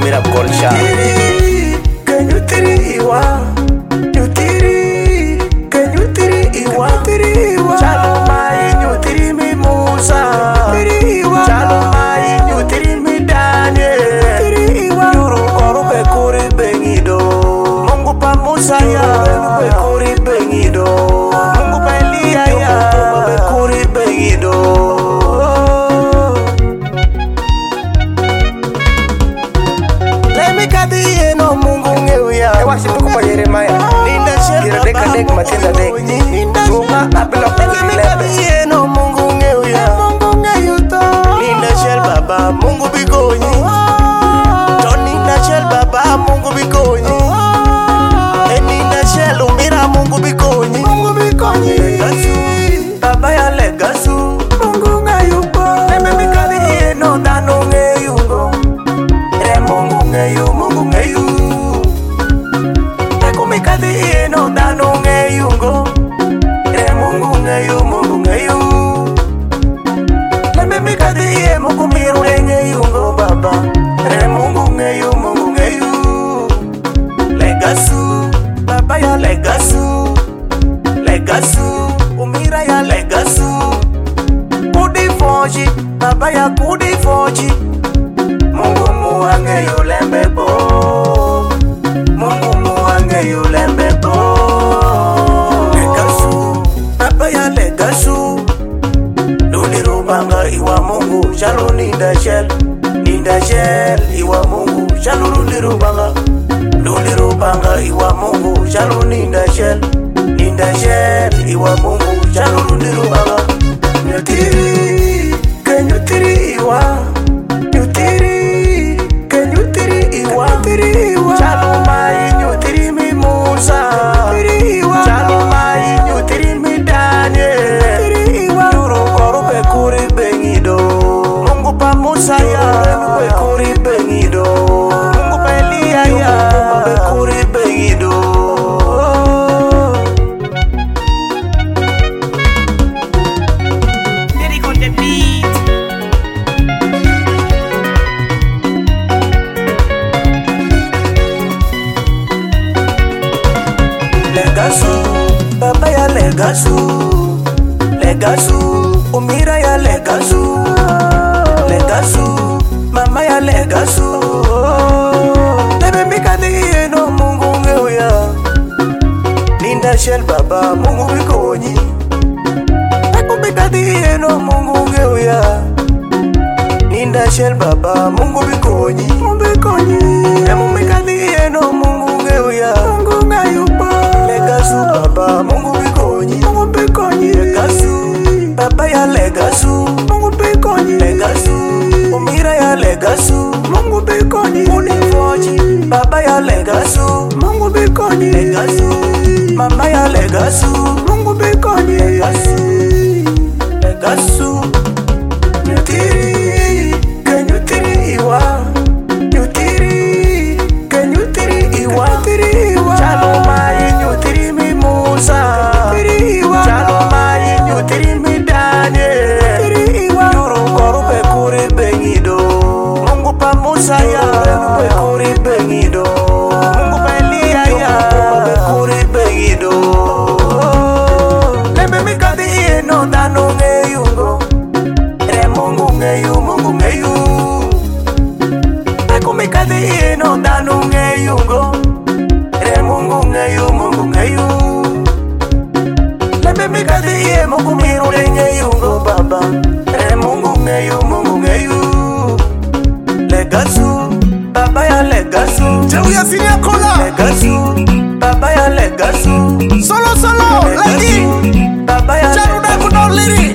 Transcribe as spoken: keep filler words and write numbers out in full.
umira golsha. Can you tiri iwa? You tiri? Can you tiri iwa? Tiri iwa. Chalo mai you tiri mi Musa. Tiri iwa. Chalo mai you tiri mi Daniel. Tiri iwa. Yuru koru be kuri bengido. Mungu pa Musa ya be kuri bengido. Mungu pa Elia ya be kuri bengido. Let me kadi eno Mungu ngeuya. Ewa si tuko pa Yeremia. Ninda shel Kira dek dek matinda dek. Tunga ablo Let me kadi eno Mungu ngeuya. Mungu ngeuto. Ninda shel baba Mungu bigonyi. Tony ninda shel baba Mungu bigonyi. Ninda shel umira Mungu bigonyi. Mungu bigonyi. Legasu baba ya legasu. Mungu ngayupo. Let me kadi eno dano ngeyungo. Re Mungu ngeyu Mungu ngeyu. Kumikadi eno dano ngeyungo. Re Mungu ngeyu Mungu ngeyu. Lembe mikadi e Mungu miru ngeyungo baba. Re Mungu ngeyu Mungu ngeyu. Legasu baba ya legasu. Legasu umira ya legasu. Kudi foji baba ya kudi foji. Mungu muangeyu lembe bo. Mungu muangeyu lembe bo. Legasu baba ya legasu. Luli rubanga iwa Mungu shalu ninda shel. Ninda shel iwa Mungu shalu luli rubanga. Luli rubanga iwa Mungu shalu ninda shel. Ninda shel iwa Mungu shalu luli rubanga. Nyutiri kenyutiri iwa. Nyutiri kenyutiri iwa. Shalu mai nyutiri mi Musa. Shalu mai nyutiri mi Daniel. Yuru koru be kuri bengido. Mungu pa Musa ya be kuri bengido. Mungu pa Elia ya be kuri bengido. Lyric on the beat. Legasu baba ya legasu. Legasu umira ya legasu. Legasu mama ya legasu. Lebe mikadi eno Mungu ngeuya. Ninda shel baba Mungu bikonyi. Eko mikadi eno Mungu ngeuya. Ninda shel baba Mungu bikonyi. Mungu bikonyi. Emo mikadi eno Mungu ngeuya. Mungu ngayupa. Legasu baba Mungu bikonyi. Mungu bikonyi. Legasu baba ya legasu. Mungu bikonyi. Legasu umira ya legasu. Mungu bikonyi. Unifoji baba ya legasu. Mungu bikonyi. Legasu mama ya legasu. Mungu bikonyi. Legasu legasu. Nyutiri kenyutiri iwa. Nyutiri kenyutiri iwa. Chalo mai nyutiri mi Musa. Chalo mai nyutiri mi Daniel. Yuru koru be kuri bengido. Mungu pa Musa ya be kuri bengido. Mungu pa Elia ya be kuri bengido. Lembe mikadi eno dano ngeyungo. Re Mungu ngeyu Mungu ngeyu. Eko mikadi eno dano ngeyungo. Re Mungu ngeyu Mungu ngeyu. Lembe mikadi e Mungu miru ngeyungo baba. Re Mungu ngeyu Mungu ngeyu. Legasu baba ya legasu. Jehu ya sini ya kola. Legasu baba ya legasu. Solo solo. Lagi. Baba ya Charu da kuno liri.